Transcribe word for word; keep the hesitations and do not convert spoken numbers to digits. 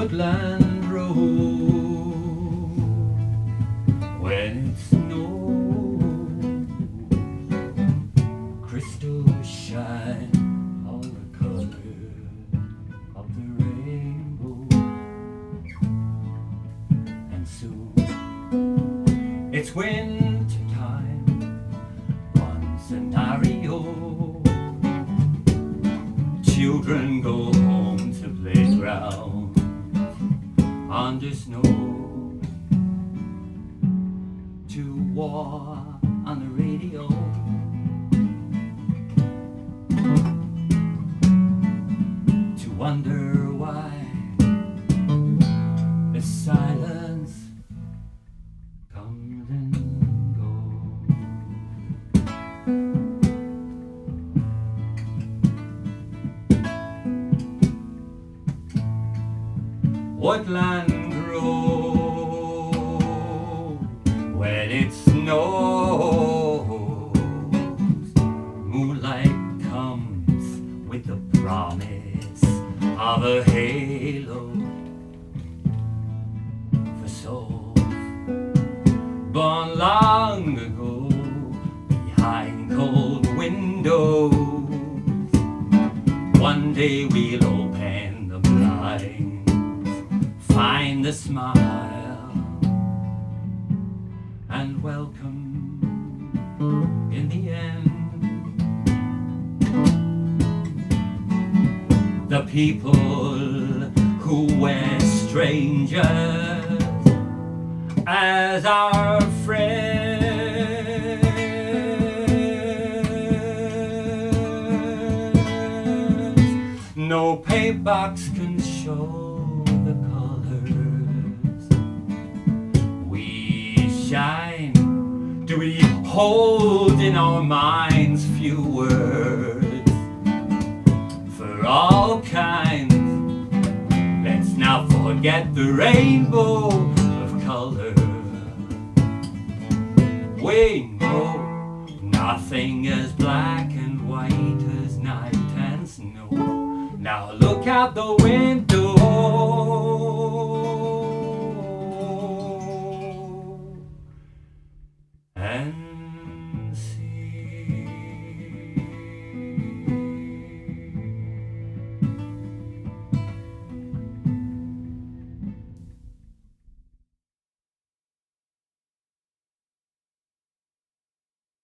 Woodland Road when it snows, crystals shine all the colors of the rainbow, and soon it's winter time on Scenario. Children go home to playground under snow, to war on the radio, to wonder why the silence comes and goes. Woodland Road when it snows, moonlight comes with the promise of a halo for souls born long ago behind cold windows. One day we'll open the blinds, find the smile, and welcome in the end the people who were strangers as our friends. No paybox can show the colors we shine. Do we hold in our minds few words for all kinds? Let's not forget the rainbow of color. We know nothing as black and white as night and snow. Now look out the window